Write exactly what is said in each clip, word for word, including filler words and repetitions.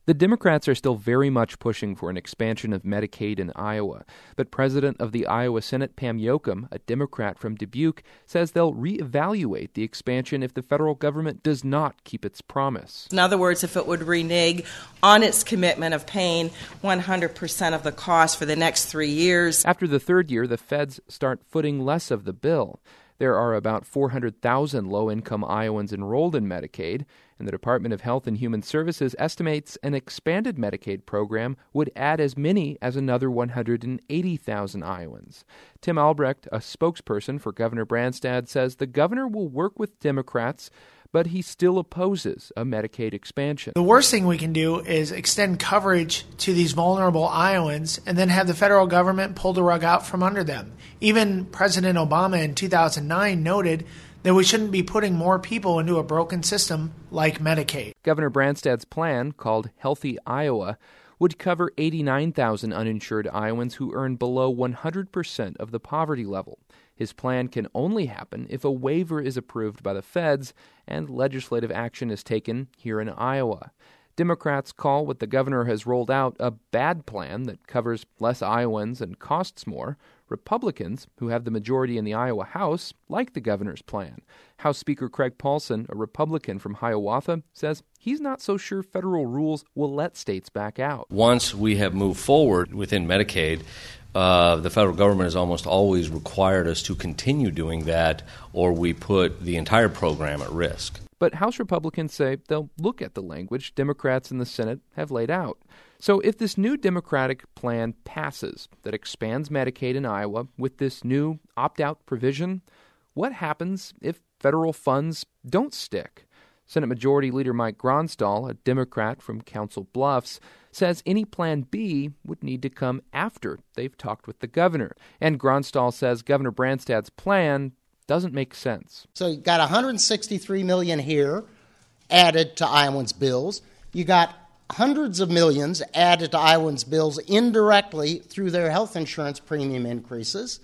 The Democrats are still very much pushing for an expansion of Medicaid in Iowa, but President of the Iowa Senate Pam Yoakum, a Democrat from Dubuque, says they'll reevaluate the expansion if the federal government does not keep its promise. In other words, if it would renege on its commitment of paying one hundred percent of the cost for the next three years. After the third year, the feds start footing less of the bill. There are about four hundred thousand low-income Iowans enrolled in Medicaid, and the Department of Health and Human Services estimates an expanded Medicaid program would add as many as another one hundred eighty thousand Iowans. Tim Albrecht, a spokesperson for Governor Branstad, says the governor will work with Democrats, but he still opposes a Medicaid expansion. The worst thing we can do is extend coverage to these vulnerable Iowans and then have the federal government pull the rug out from under them. Even President Obama in two thousand nine noted that we shouldn't be putting more people into a broken system like Medicaid. Governor Branstad's plan, called Healthy Iowa, would cover eighty-nine thousand uninsured Iowans who earn below one hundred percent of the poverty level. His plan can only happen if a waiver is approved by the feds and legislative action is taken here in Iowa. Democrats call what the governor has rolled out a bad plan that covers less Iowans and costs more. Republicans, who have the majority in the Iowa House, like the governor's plan. House Speaker Craig Paulson, a Republican from Hiawatha, says he's not so sure federal rules will let states back out. Once we have moved forward within Medicaid, uh, the federal government has almost always required us to continue doing that, or we put the entire program at risk. But House Republicans say they'll look at the language Democrats in the Senate have laid out. So if this new Democratic plan passes that expands Medicaid in Iowa with this new opt-out provision, what happens if federal funds don't stick? Senate Majority Leader Mike Gronstal, a Democrat from Council Bluffs, says any Plan B would need to come after they've talked with the governor. And Gronstal says Governor Branstad's plan doesn't make sense. So you got one hundred sixty-three million dollars here added to Iowans' bills. You got hundreds of millions added to Iowans' bills indirectly through their health insurance premium increases.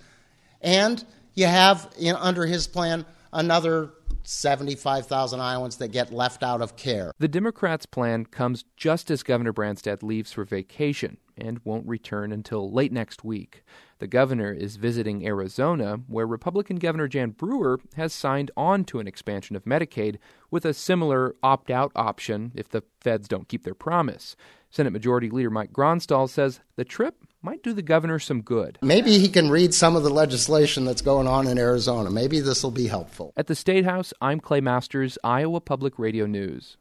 And you have, you know, under his plan, another seventy-five thousand Iowans that get left out of care. The Democrats' plan comes just as Governor Branstad leaves for vacation and won't return until late next week. The governor is visiting Arizona, where Republican Governor Jan Brewer has signed on to an expansion of Medicaid with a similar opt-out option if the feds don't keep their promise. Senate Majority Leader Mike Gronstal says the trip might do the governor some good. Maybe he can read some of the legislation that's going on in Arizona. Maybe this will be helpful. At the State House, I'm Clay Masters, Iowa Public Radio News.